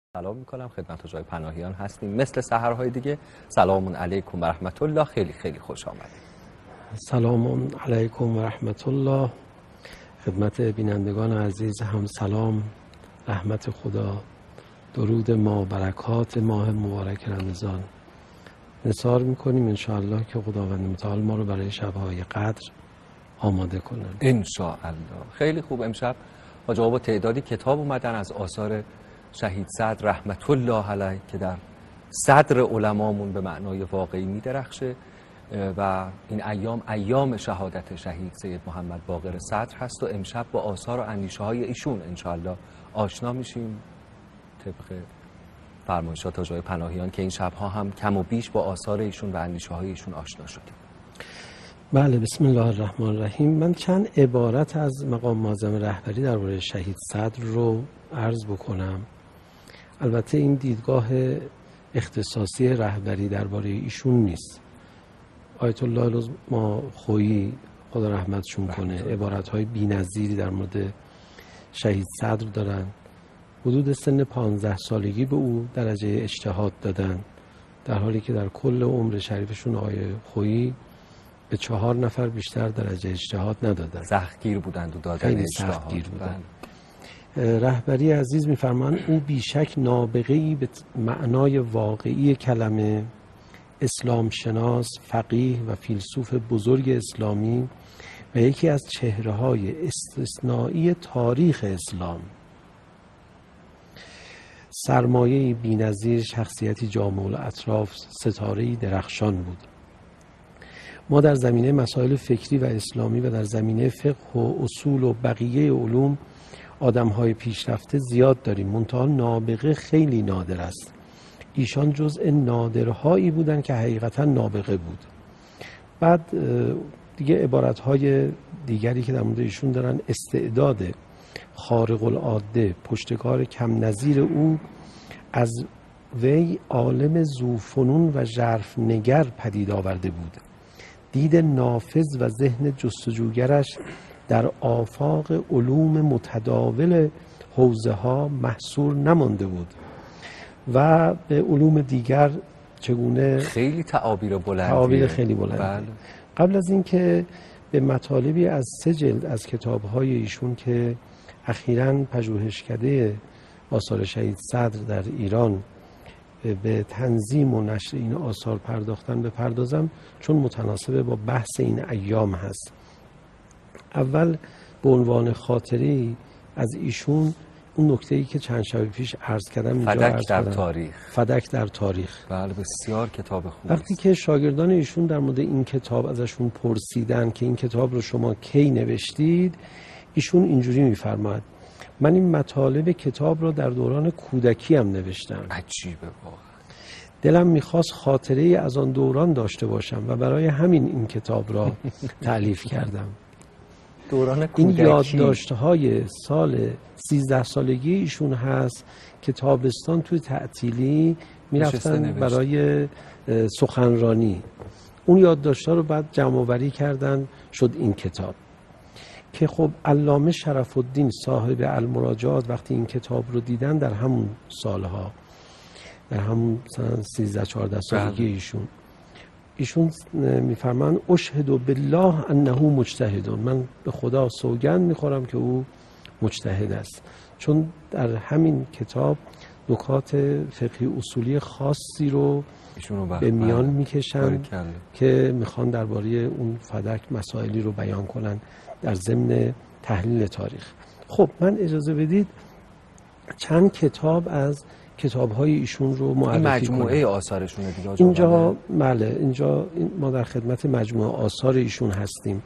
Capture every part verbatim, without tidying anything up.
سلام میکنم خدمت جای پناهیان هستیم مثل سحرهای دیگه. سلام علیکم و رحمت الله. خیلی خیلی خوش آمدید. سلام علیکم و رحمت الله. خدمت بینندگان عزیز هم سلام، رحمت خدا، درود ما، برکات ماه مبارک رمضان نثار میکنیم انشاءالله که خداوند متعال ما رو برای شبهای قدر آماده کنن انشاءالله. خیلی خوب. امشب حاج آقا با تعدادی کتاب اومدن از آثار شهید صدر رحمت الله علیه که در صدر علمامون به معنای واقعی میدرخشه و این ایام ایام شهادت شهید سید محمد باقر صدر هست و امشب با آثار و اندیشه های ایشون انشاءالله آشنا میشیم طبق فرمایشات حاج آقای پناهیان که این شبها هم کم و بیش با آثار ایشون و اندیشه های ایشون آشنا شدیم. بله، بسم الله الرحمن الرحیم. من چند عبارت از مقام معظم رهبری درباره شهید صدر رو عرض بکنم. البته این دیدگاه اختصاصی رهبری درباره ایشون نیست. آیت الله العظما خویی خدا رحمتشون کنه عبارت‌های بی‌نظیری در مورد شهید صدر دارن. حدود سن پانزده سالگی به او درجه اجتهاد دادن، در حالی که در کل عمر شریفشون آقای خویی به چهار نفر بیشتر درجه اجتهاد ندادن. سختگیر بودند و دادن خیلی اجتهاد سختگیر بودند. رهبری عزیز می‌فرمایند او بیشک نابغه‌ای به معنای واقعی کلمه، اسلام شناس، فقیه و فیلسوف بزرگ اسلامی و یکی از چهره‌های استثنایی تاریخ اسلام، سرمایه‌ای بی‌نظیر، شخصیتی جامع الاطراف، ستاره‌ای درخشان بود. ما در زمینه مسائل فکری و اسلامی و در زمینه فقه و اصول و بقیه علوم آدم‌های پیشرفته زیاد داریم، منتها نابغه خیلی نادر است. ایشان جزء نادرهایی بودن که حقیقتا نابغه بود. بعد دیگه عبارت‌های دیگری که در مورد ایشون دارن، استعداد خارق العاده، پشتکار کم نظیر او از وی عالم ذوفنون و ژرف نگر پدید آورده بود. دید نافذ و ذهن جستجوگرش در آفاق علوم متداول حوزه ها محصور نمانده بود و به علوم دیگر چگونه خیلی تعابیر بلندی تعابیر خیلی بلندی. بله. قبل از اینکه به مطالبی از سه جلد از کتاب‌های ایشون که اخیراً پژوهشکده آثار شهید صدر در ایران به تنظیم و نشر این آثار پرداختن بپردازم، چون متناسب با بحث این ایام هست. اول به عنوان خاطری از ایشون اون نکته‌ای که چند شب پیش عرض کردم اینجا فدک عرض در کردم. تاریخ. فدک در تاریخ. بله، بسیار کتاب خوبی. وقتی که شاگردان ایشون در مورد این کتاب ازشون پرسیدن که این کتاب رو شما کی نوشتید، ایشون اینجوری می‌فرماد: من این مطالب کتاب رو در دوران کودکی هم نوشتم. عجیبه واقعا. دلم میخواست خاطره از آن دوران داشته باشم و برای همین این کتاب را تألیف کردم. دوران این کودکی. یادداشت‌های سال سیزده سالگی ایشون هست که تابستان توی تعطیلی میرفتن برای سخنرانی. اون یادداشت‌ها رو بعد جمع‌آوری کردن، شد این کتاب که خب علامه شرف الدین صاحب المراجعات وقتی این کتاب رو دیدن در همون سالها، در همون سن سیزده چهارده سالگی ایشون ایشون میفرمان اشهد بالله انه مجتهد، من به خدا سوگند میخورم که او مجتهد است، چون در همین کتاب نکات فقهی اصولی خاصی رو به میان میکشن که میخوان درباره اون فدک مسائلی رو بیان کنن در ضمن تحلیل تاریخ. خب من اجازه بدید چند کتاب از کتاب‌های ایشون رو معرفی کنم. مجموعه آثارشونه دیگه. اینجا بله، اینجا ما در خدمت مجموعه آثار ایشون هستیم.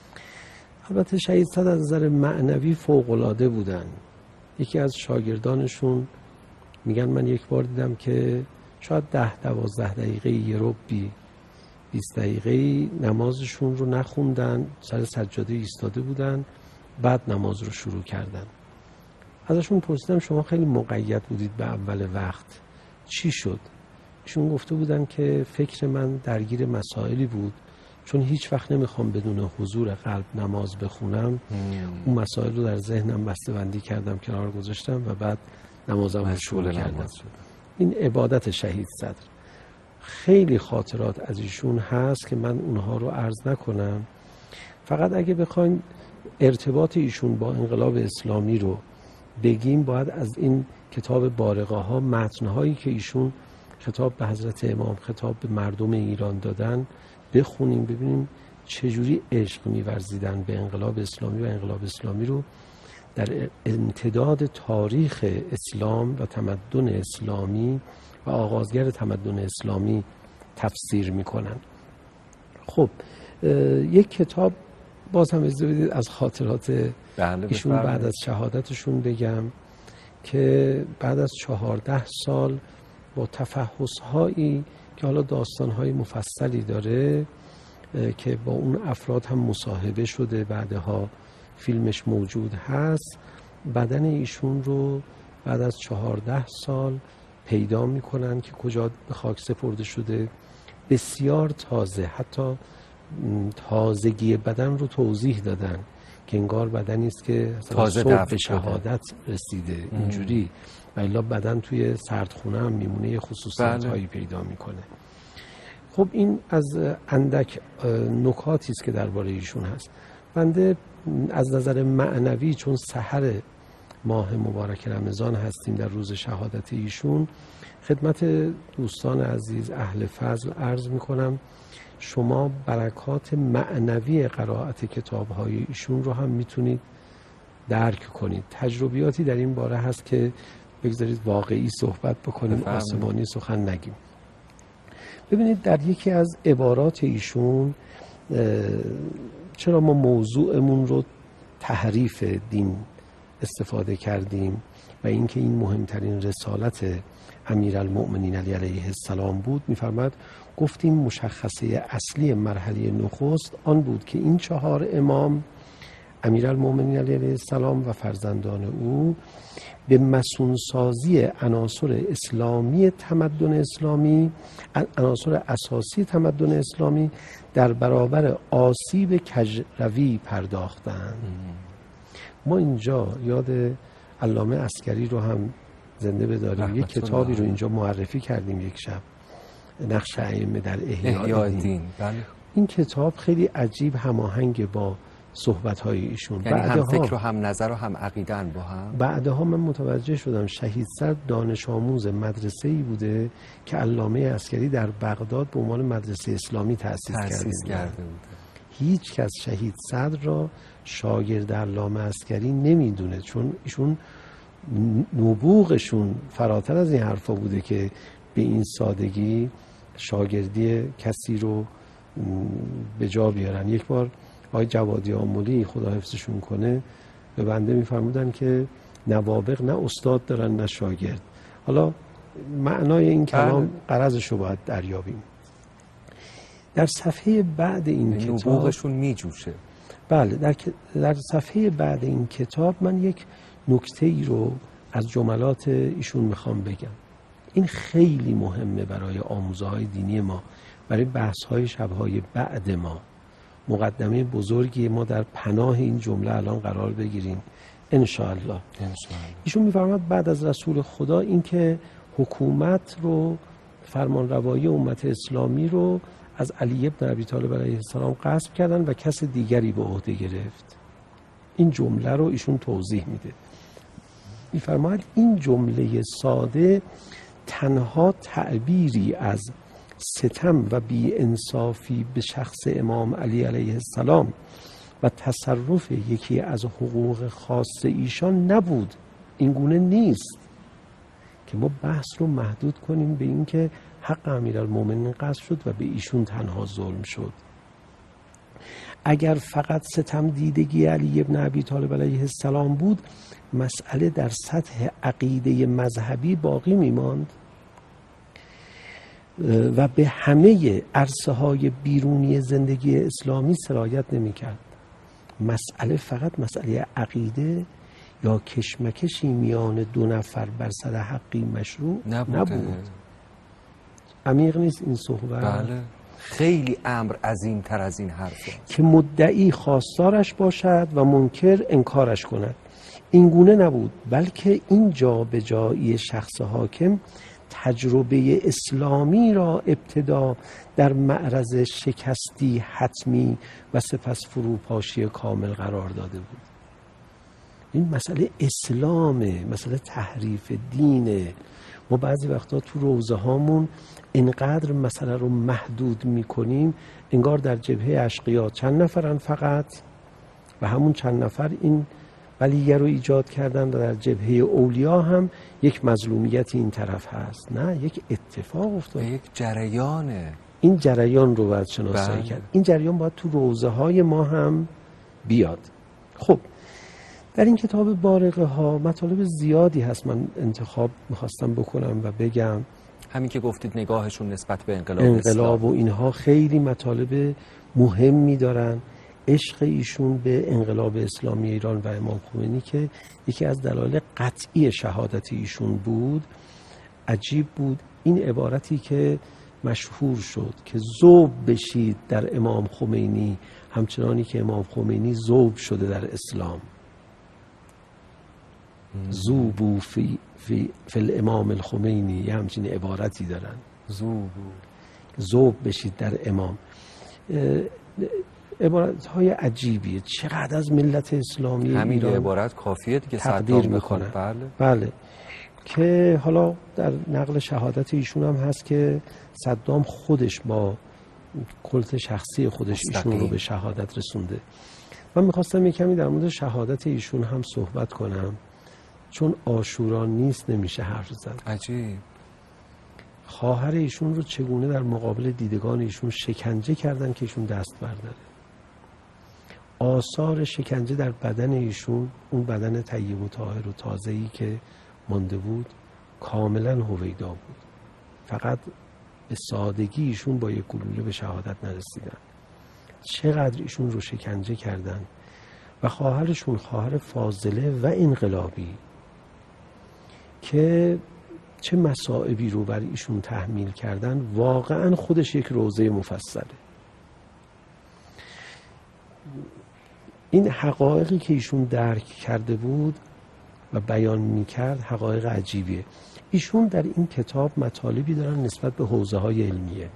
البته شهید صدر از نظر معنوی فوق‌العاده بودن. یکی از شاگردانشون میگن من یک بار دیدم که شاید ده دوازده دقیقه یه ربی بیست دقیقه نمازشون رو نخوندن، سر سجاده ایستاده بودن، بعد نماز رو شروع کردن. ازشون پرسیدم شما خیلی مقید بودید به اول وقت، چی شد؟ ایشون گفته بودن که فکر من درگیر مسائلی بود، چون هیچ وقت نمیخوام بدون حضور قلب نماز بخونم. اون مسائل رو در ذهنم بسته‌بندی کردم، کنار گذاشتم و بعد نمازم شروع کردم. این عبادت شهید صدر. خیلی خاطرات از ایشون هست که من اونها رو عرض نکنم. فقط اگه بخوایم ارتباط ایشون با انقلاب اسلامی رو بگیم، باید از این کتاب بارقه ها، متنهایی که ایشون خطاب به حضرت امام، خطاب به مردم ایران دادن بخونیم، ببینیم چجوری عشق می‌ورزیدن به انقلاب اسلامی و انقلاب اسلامی رو در امتداد تاریخ اسلام و تمدن اسلامی و آغازگر تمدن اسلامی تفسیر میکنن. خب یک کتاب باز هم اجازه بدید از خاطرات ایشون بعد از شهادتشون بگم که بعد از چهارده سال با تفحص‌هایی که حالا داستان‌های مفصلی داره که با اون افراد هم مصاحبه شده، بعدها فیلمش موجود هست، بدن ایشون رو بعد از چهارده سال پیدا میکنن که کجا به خاک سپرده شده. بسیار تازه، حتی تازگی بدن رو توضیح دادن که انگار بدنی است که تازه به شهادت رسیده اینجوری، و الا بدن توی سردخونه هم میمونه، یه خصوصیت هایی پیدا میکنه. خب این از اندک نکاتی است که درباره ایشون هست. بنده از نظر معنوی چون سحر ماه مبارک رمضان هستیم در روز شهادت ایشون، خدمت دوستان عزیز اهل فضل عرض میکنم شما برکات معنوی قرائت کتاب‌های ایشون رو هم میتونید درک کنید. تجربیاتی در این باره هست که بگذارید واقعی صحبت بکنیم، آسمانی سخن نگیم. ببینید در یکی از عبارات ایشون، چرا ما موضوعمون رو تحریف دین استفاده کردیم و اینکه این مهمترین رسالت امیرالمؤمنین علی علیه السلام بود، می‌فرماد گفتیم مشخصه اصلی مرحله نخست آن بود که این چهار امام، امیرالمؤمنین علی علیه السلام و فرزندان او، به مسونسازی عناصر اسلامی تمدن اسلامی، عناصر اساسی تمدن اسلامی در برابر آسیب کجروی پرداختند. ما اینجا یاد علامه عسکری رو هم زنده بداریم، یک کتابی رو اینجا معرفی کردیم یک شب، نقش ائمه در احیاء دین. بله. این کتاب خیلی عجیب هماهنگ با صحبت‌های ایشون، یعنی هم فکر و هم نظر و هم عقیدن با هم. بعدها من متوجه شدم شهید صدر دانش آموز مدرسه‌ای بوده که علامه عسکری در بغداد به عنوان مدرسه اسلامی تأسیس کرده بود. هیچ کس شهید صدر را شاگرد علامه عسکری نمیدونه، چون ایشون نبوغشون فراتر از این حرفا بوده که به این سادگی شاگردی کسی رو به جا بیارن. یک بار آقای جوادی آملی خدا حفظشون کنه به بنده میفرمودن که نوابغ نه استاد دارن نه شاگرد. حالا معنای این کلام غرضش رو باید دریابیم. در صفحه بعد این کتاب نبوغشون میجوشه. بله، در در صفحه بعد این کتاب من یک نکته ای رو از جملات ایشون میخوام بگم. این خیلی مهمه برای آموزه های دینی ما، برای بحث های شبهای بعد ما. مقدمه بزرگی ما در پناه این جمله الان قرار بگیریم ان شاء الله. ایشون میفرماد بعد از رسول خدا این که حکومت رو، فرمان روایی امت اسلامی رو از علی ابن ابی طالب علیه السلام غصب کردن و کس دیگری به عهده گرفت. این جمله رو ایشون توضیح میده. میفرماید این جمله ساده تنها تعبیری از ستم و بی انصافی به شخص امام علی علیه السلام و تصرف یکی از حقوق خاص ایشان نبود. این گونه نیست که ما بحث رو محدود کنیم به این که حق امیرالمومنین غصب شد و به ایشون تنها ظلم شد. اگر فقط ستم دیدگی علی ابن ابی طالب علیه السلام بود، مسئله در سطح عقیده مذهبی باقی میماند و به همه عرصه های بیرونی زندگی اسلامی سرایت نمی کرد. مسئله فقط مسئله عقیده یا کشمکشی میان دو نفر بر سر حقی مشروع نبود. نبود. عمیق نیست این صحبت؟ بله. خیلی امر عظیم تر از این حرف که مدعی خواستارش باشد و منکر انکارش کند. این گونه نبود، بلکه این جابجایی شخص حاکم تجربه اسلامی را ابتدا در معرض شکستی حتمی و سپس فروپاشی کامل قرار داده بود. این مسئله اسلامه، مسئله تحریف دینه. ما بعضی وقتا تو روزه هامون اینقدر مسئله رو محدود میکنیم انگار در جبهه اشقیا چند نفرن فقط و همون چند نفر این ولیه رو ایجاد کردن و در جبهه اولیا هم یک مظلومیت این طرف هست. نه، یک اتفاق افتاد، یک جریانه. این جریان رو باید شناسایی بله. کرد. این جریان باید تو روزه های ما هم بیاد. خب در این کتاب بارقه ها مطالب زیادی هست، من انتخاب میخواستم بکنم و بگم. همین که گفتید نگاهشون نسبت به انقلاب, انقلاب و اینها خیلی مطالب مهمی دارن. عشق ایشون به انقلاب اسلامی ایران و امام خمینی که یکی از دلایل قطعی شهادت ایشون بود. عجیب بود این عبارتی که مشهور شد که ذوب بشید در امام خمینی همچنانی که امام خمینی ذوب شده در اسلام. ذوبوا فی فی فی الامام الخمینی، یه همچین عبارتی دارن. ذوب ذوب بشید در امام. عبارت های عجیبیه. چقدر از ملت اسلامی همین ایران عبارت کافیه دیگه تقدیر میکنه. بله. بله که حالا در نقل شهادت ایشون هم هست که صدام خودش با کلت شخصی خودش مستقیم. ایشون رو به شهادت رسونده. من میخواستم یک کمی در مورد شهادت ایشون هم صحبت کنم، چون عاشورا نیست نمیشه حرف زد. عجیب. خواهر ایشون رو چگونه در مقابل دیدگان ایشون شکنجه کردن که ایشون دست برداره. آثار شکنجه در بدن ایشون، اون بدن طیب و طاهر و تازه‌ای که مانده بود، کاملا هویدا بود. فقط به سادگی ایشون با یک گلوله به شهادت نرسیدن. چقدر ایشون رو شکنجه کردن. و خواهرشون، خواهر فاضله و انقلابی، که چه مصائبی رو بر ایشون تحمیل کردن، واقعا خودش یک روضه مفصله. این حقایقی که ایشون درک کرده بود و بیان میکرد حقایق عجیبیه. ایشون در این کتاب مطالبی دارن نسبت به حوزه های علمیه.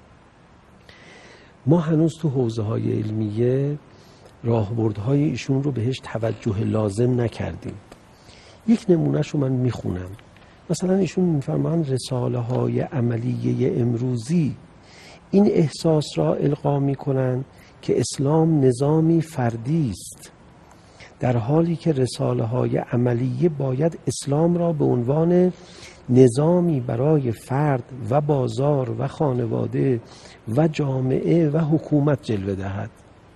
ما هنوز تو حوزه های علمیه راهبردهای ایشون رو بهش توجه لازم نکردیم. یک نمونهش رو من میخونم. مثلا ایشون میفرمایند رساله های عملیه امروزی این احساس را القا میکنند که اسلام نظامی فردی است، در حالی که رساله های عملیه باید اسلام را به عنوان نظامی برای فرد و بازار و خانواده و جامعه و حکومت جلوه دهد.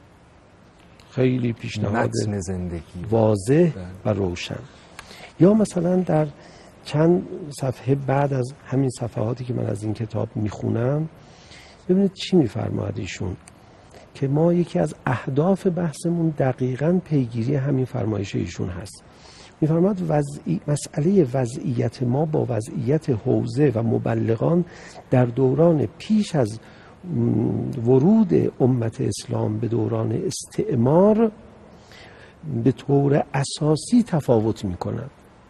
خیلی پیشنهاد واضح و روشن. یا مثلا در چند صفحه بعد از همین صفحاتی که من از این کتاب میخونم، ببینید چی میفرماید ایشون، که ما یکی از اهداف بحثمون دقیقاً پیگیری همین فرمایش ایشون هست. میفرماید وضعی... مسئله وضعیت ما با وضعیت حوزه و مبلغان در دوران پیش از ورود امت اسلام به دوران استعمار به طور اساسی تفاوت میکنند.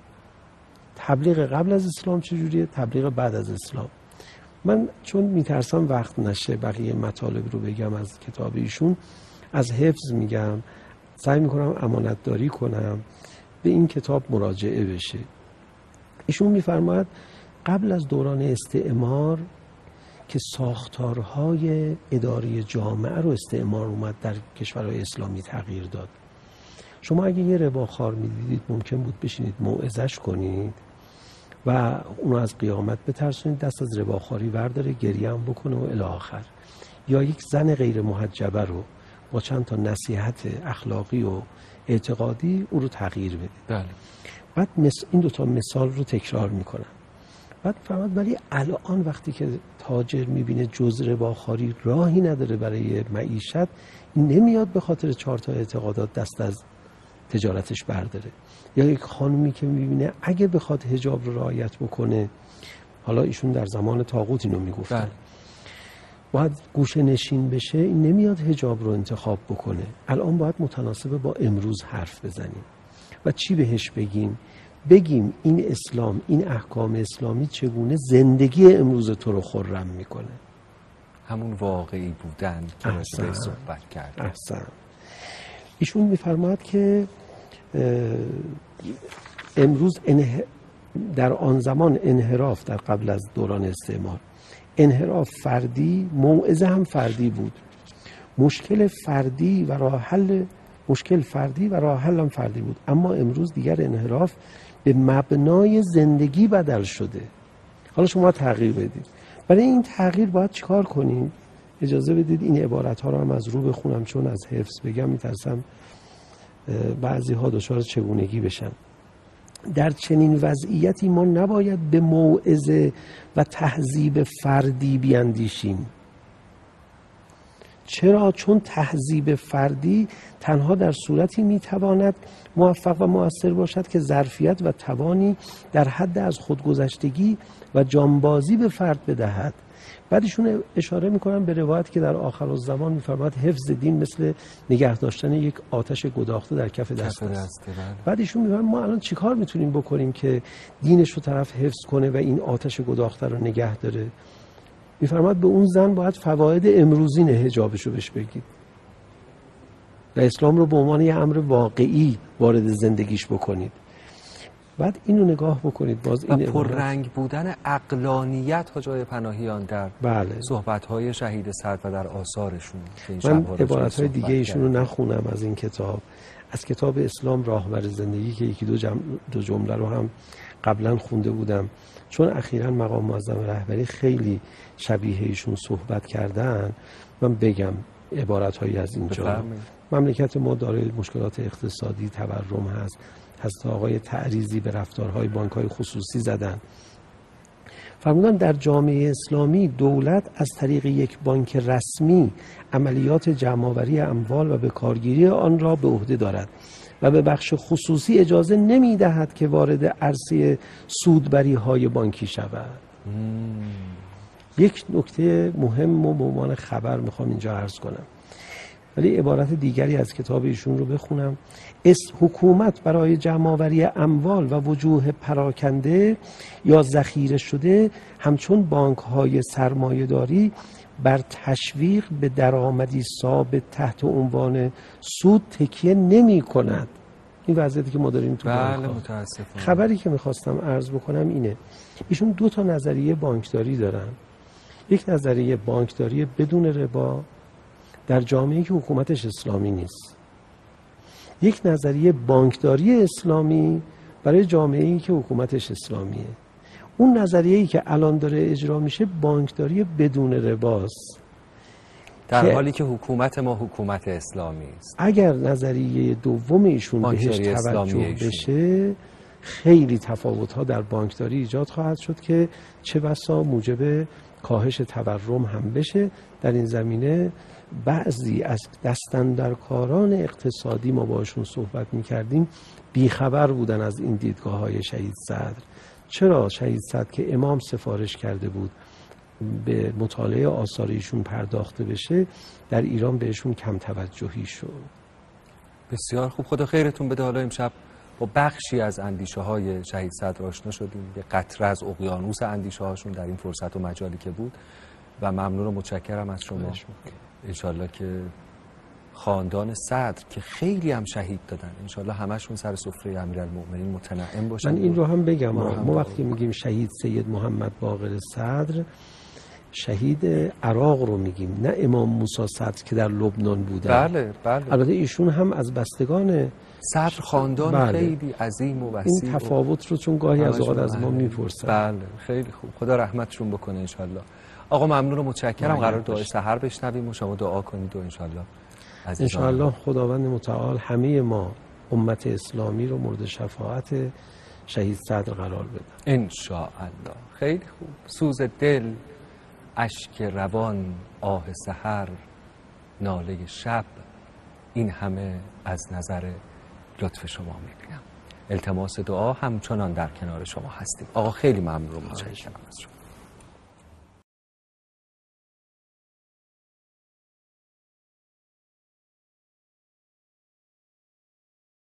تبلیغ قبل از اسلام چجوریه؟ تبلیغ بعد از اسلام. من چون میترسم وقت نشه بقیه مطالب رو بگم از کتاب ایشون، از حفظ میگم، سعی میکنم امانت داری کنم، به این کتاب مراجعه بشه. ایشون میفرماید قبل از دوران استعمار که ساختارهای اداری جامعه رو استعمار اومد در کشورهای اسلامی تغییر داد. شما اگه یه رباخوار میدیدید ممکن بود بشینید موعظش کنید و اونو از قیامت بترسونید، دست از رباخواری ورداره، گریه هم بکنه و الی آخر. یا یک زن غیر محجبه رو با چند تا نصیحت اخلاقی و اعتقادی او رو تغییر بدید. بله. بعد مس... این دوتا مثال رو تکرار میکنم. بعد فهمید ولی الان وقتی که تاجر میبینه جز رباخواری راهی نداره برای معیشت، نمیاد به خاطر چهار تا اعتقادات دست از تجارتش برداره. یا یک خانومی که میبینه اگه بخواد حجاب رو رعایت بکنه، حالا ایشون در زمان طاغوت اینو میگفتن، باید گوشه نشین بشه، این نمیاد حجاب رو انتخاب بکنه. الان باید متناسب با امروز حرف بزنیم و چی بهش بگیم؟ بگیم این اسلام، این احکام اسلامی چگونه زندگی امروز تو رو خرم میکنه. همون واقعی بودن که راجع بهش صحبت کرد. احسن. ایشون میفرماد که امروز انه... در آن زمان انحراف، در قبل از دوران استعمار، انحراف فردی، موعظه هم فردی بود. مشکل فردی و راه حل مشکل فردی و راه حل هم فردی بود. اما امروز دیگر انحراف به مبنای زندگی بدل شده. حالا شما تغییر بدید. برای این تغییر باید چیکار کنیم؟ اجازه بدید این عبارت ها رو هم از رو بخونم، چون از حفظ بگم میترسم بعضی ها دچار چگونگی بشن. در چنین وضعیتی ما نباید به موعظه و تهذیب فردی بیاندیشیم. چرا؟ چون تهذیب فردی تنها در صورتی میتواند موفق و مؤثر باشد که ظرفیت و توانی در حد از خودگذشتگی و جانبازی به فرد بدهد. بعدشون اشاره میکنم به روایت که در آخرالزمان میفرماد حفظ دین مثل نگه داشتن یک آتش گداخته در کف دست است. بعدشون میفرماد ما الان چیکار میتونیم بکنیم که دینش رو طرف حفظ کنه و این آتش گداخته رو نگه داره؟ میفرماد به اون زن باید فواید امروزین حجابش رو بهش بگید و اسلام رو به عنوان یه امر واقعی وارد زندگیش بکنید. بعد اینو نگاه بکنید، باز این پررنگ بودن عقلانیت ها جای پناهیان در بله. صحبت‌های شهید صدر و در آثارشون. من عبارت‌های دیگه ایشون رو نخونم از این کتاب، از کتاب اسلام راهبر زندگی که یکی دو, جم... دو جمله رو هم قبلا خونده بودم، چون اخیراً مقام معظم رهبری خیلی شبیه ایشون صحبت کردن. من بگم عبارت‌هایی از اینجا. مملکت ما دارای مشکلات اقتصادی، تورم هست. حضرت آقای تعریضی به رفتارهای بانک‌های خصوصی زدن. فرمودن در جامعه اسلامی دولت از طریق یک بانک رسمی عملیات جمع‌آوری اموال و به کارگیری آن را به عهده دارد و به بخش خصوصی اجازه نمی‌دهد که وارد عرصه سودبری‌های بانکی شود. مم. یک نکته مهم و به عنوان خبر میخوام اینجا عرض کنم، ولی عبارت دیگری از کتاب ایشون رو بخونم. اس حکومت برای جمع‌آوری اموال و وجوه پراکنده یا ذخیره شده همچون بانک‌های سرمایه‌داری بر تشویق به درآمدی ثابت تحت عنوان سود تکیه نمی‌کند. این وضعیتی که ما داریم تو بله متاسفم. خبری که میخواستم عرض بکنم اینه، ایشون دو تا نظریه بانکداری دارن. یک نظریه بانکداری بدون ربا در جامعه‌ای که حکومتش اسلامی نیست. یک نظریه بانکداری اسلامی برای جامعه‌ای که حکومتش اسلامیه. اون نظریه‌ای که الان داره اجرا میشه بانکداری بدون رباست، در حالی که حکومت ما حکومت اسلامی است. اگر نظریه دوم ایشون بهش توجه بشه خیلی تفاوت‌ها در بانکداری ایجاد خواهد شد که چه بسا موجب کاهش تورم هم بشه. در این زمینه بعضی از دستاندرکاران اقتصادی ما باشون صحبت می‌کردیم بیخبر بودن از این دیدگاه‌های شهید صدر. چرا شهید صدر که امام سفارش کرده بود به مطالعه آثار ایشون پرداخته بشه، در ایران بهشون کم توجهی شد. بسیار خوب، خدا خیرتون بده. حالا امشب با بخشی از اندیشه های شهید صدر آشنا شدیم، به قطره از اقیانوس اندیشه هاشون در این فرصت و مجالی که بود، و ممنون و متشکرم از شما. انشالله که خاندان صدر که خیلی هم شهید دادن، انشالله همشون سر سفره امیرالمؤمنین متنعم باشن. من این رو هم بگم، ما, ما وقتی میگیم شهید سید محمد باقر صدر، شهید عراق رو میگیم، نه امام موسی صدر که در لبنان بودن. بله بله. البته ایشون هم از بستگان صدر خاندان بله. خیلی عظیم و وسیع. این تفاوت رو چون گاهی از اوقات از ما میپرسن. بله خیلی خوب، خدا رحمتشون بکنه انشالله. آقا ممنون و متشکرم. قرار دعای سحر بشنویم و شما دعا کنید و انشالله انشالله خداوند متعال همه ما امت اسلامی رو مورد شفاعت شهید صدر قرار بده انشاءالله. خیلی خوب. سوز دل، اشک روان، آه سحر، ناله شب، این همه از نظر لطف شما میبینم. التماس دعا همچنان در کنار شما هستیم. آقا خیلی ممنون و متشکرم از شما.